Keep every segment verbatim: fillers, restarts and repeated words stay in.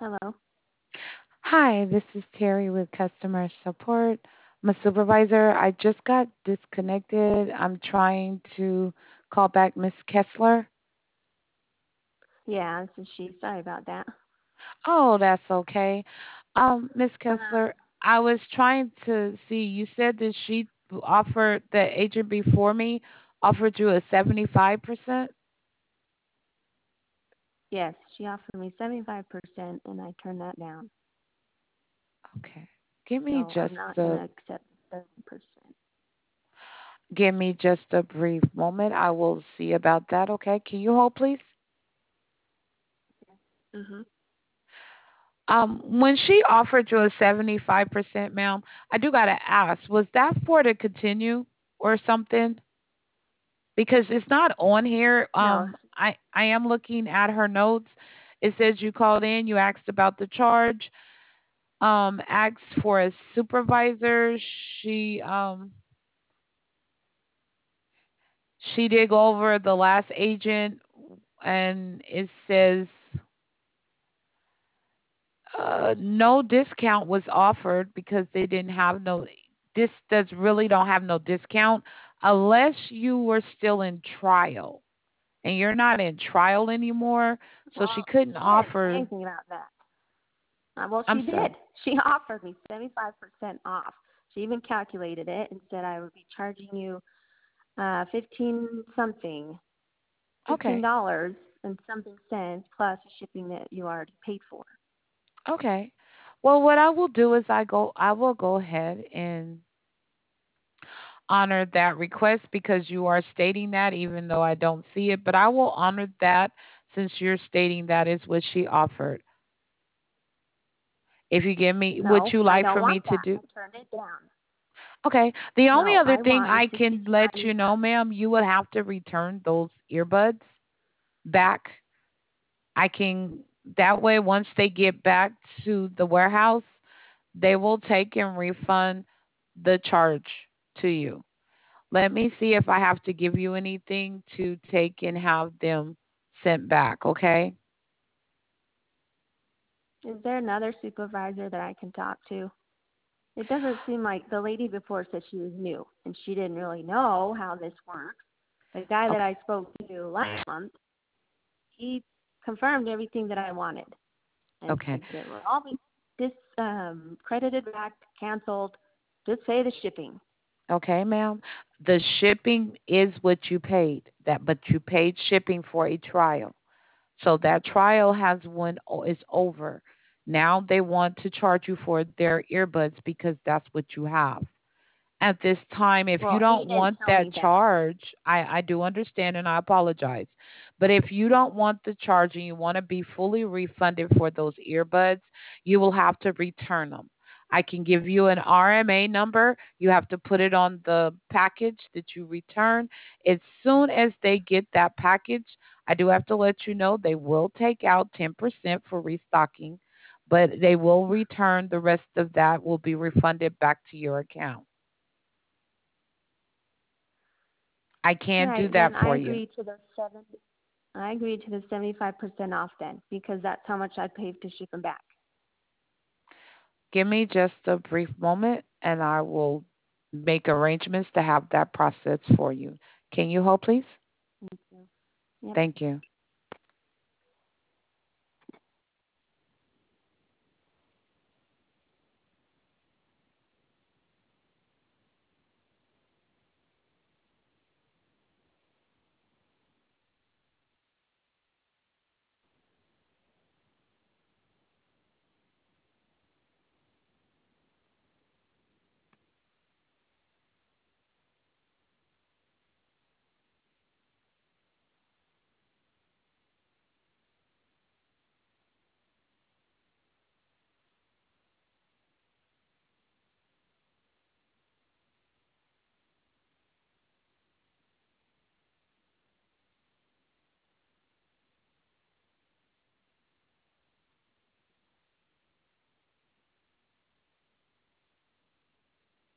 Hello. Hi, this is Terry with customer support. I'm a supervisor. I just got disconnected. I'm trying to call back Miss Kessler. Yeah, this is she. Sorry about that. Oh, that's okay. Um, Miss Um, Kessler, I was trying to see, you said that she offered the agent before me offered you a seventy-five percent. yes, she offered me seventy-five percent and I turned that down. Okay. Give me So I'm just not going a to accept thirty percent. give me just a brief moment. I will see about that, okay? Can you hold, please? Mhm. Um, when she offered you a seventy-five percent, ma'am, I do gotta ask, was that for to continue or something? Because it's not on here. No, Um, I I am looking at her notes. It says you called in, you asked about the charge, um, asked for a supervisor. She um she did go over the last agent, and it says Uh, no discount was offered because they didn't have no. This does really don't have no discount unless you were still in trial, and you're not in trial anymore. So she well, couldn't she didn't say offer. anything about that. Uh, well, I'm she sorry. did. She offered me seventy-five percent off. She even calculated it and said I would be charging you uh, fifteen something, fifteen Okay. dollars and something cents plus shipping that you already paid for. Okay. Well, what I will do is I go. I will go ahead and honor that request because you are stating that, even though I don't see it. But I will honor that since you're stating that is what she offered. If you give me, would No, you I like don't for me want to that. do? I turned it down. Okay. The only No, other I thing want is I to can keep my let you know, refund. ma'am, you would have to return those earbuds back. I can, that way, once they get back to the warehouse, they will take and refund the charge to you. Let me see if I have to give you anything to take and have them sent back, okay? Is there another supervisor that I can talk to? It doesn't seem like the lady before said she was new and she didn't really know how this works. The guy that Okay. I spoke to last month, he confirmed everything that I wanted and Okay. said that will all be dis um, credited back, canceled. Just pay the shipping. Okay, ma'am. The shipping is what you paid. That but you paid shipping for a trial. So that trial has one o- is over. Now they want to charge you for their earbuds because that's what you have. At this time, if you Well, he don't didn't want tell that me that. charge, I, I do understand and I apologize. But if you don't want the charge and you want to be fully refunded for those earbuds, you will have to return them. I can give you an R M A number. You have to put it on the package that you return. As soon as they get that package, I do have to let you know they will take out ten percent for restocking, but they will return the rest of that will be refunded back to your account. I All can do right, that then I for you. agree to the seven. I agree to the seventy-five percent off then because that's how much I paid to ship them back. Give me just a brief moment and I will make arrangements to have that process for you. Can you hold, please? Thank you. Yep. Thank you.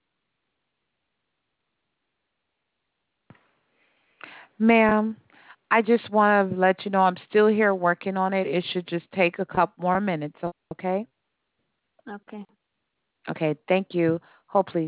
Ma'am, I just want to let you know I'm still here working on it. It should just take a couple more minutes, okay? Okay. Okay, thank you. Hold, please.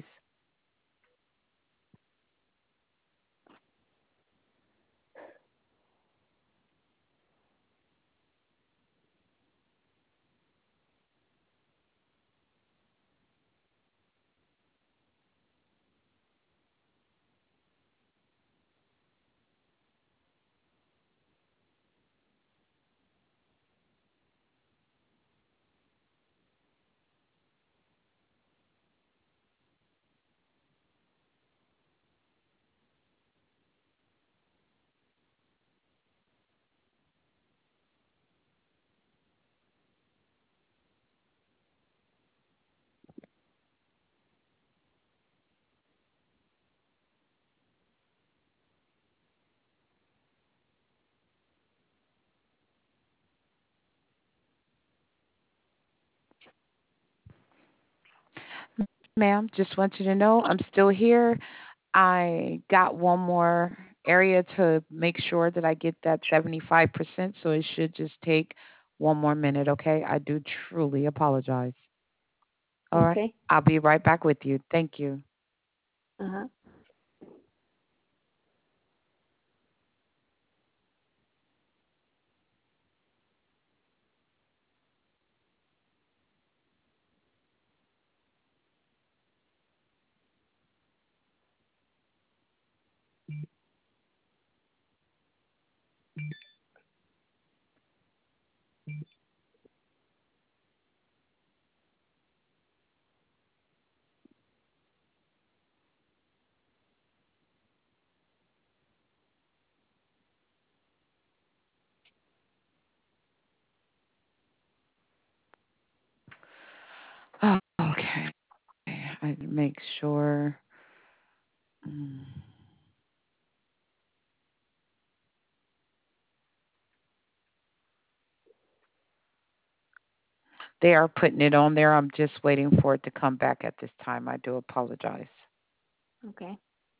Ma'am, just want you to know I'm still here. I got one more area to make sure that I get that seventy-five percent, so it should just take one more minute, okay? I do truly apologize. All right. Okay. I'll be right back with you. Thank you. Uh huh. Oh, okay. I make sure. Mm. They are putting it on there. I'm just waiting for it to come back at this time. I do apologize. Okay.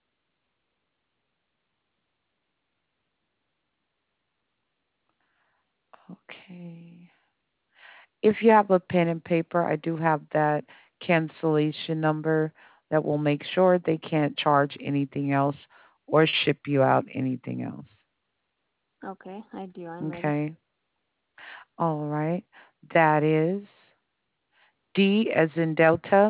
Okay. If you have a pen and paper, I do have that cancellation number that will make sure they can't charge anything else or ship you out anything else. Okay. I do. I'm ready. Okay. All right. That is D as in Delta,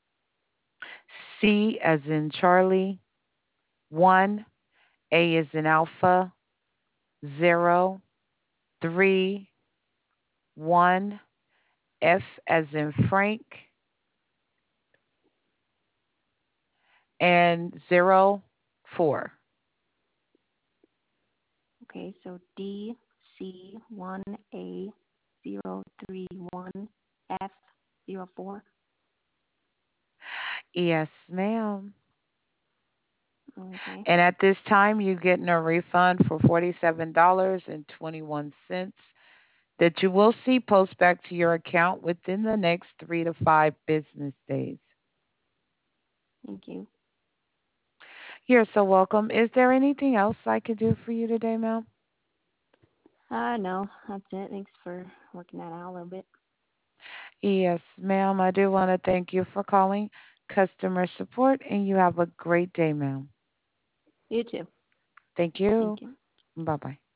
C as in Charlie, one, A as in Alpha, zero, three, one, F as in Frank, and zero, four. Okay. So D C one A zero three one F zero four. Yes, ma'am. Okay. And at this time, you're getting a refund for forty-seven dollars and twenty-one cents that you will see post back to your account within the next three to five business days. Thank you. You're so welcome. Is there anything else I could do for you today, ma'am? Uh no, that's it. Thanks for working that out a little bit. Yes, ma'am. I do want to thank you for calling customer support, and you have a great day, ma'am. You too. Thank Thank you. you. Bye bye.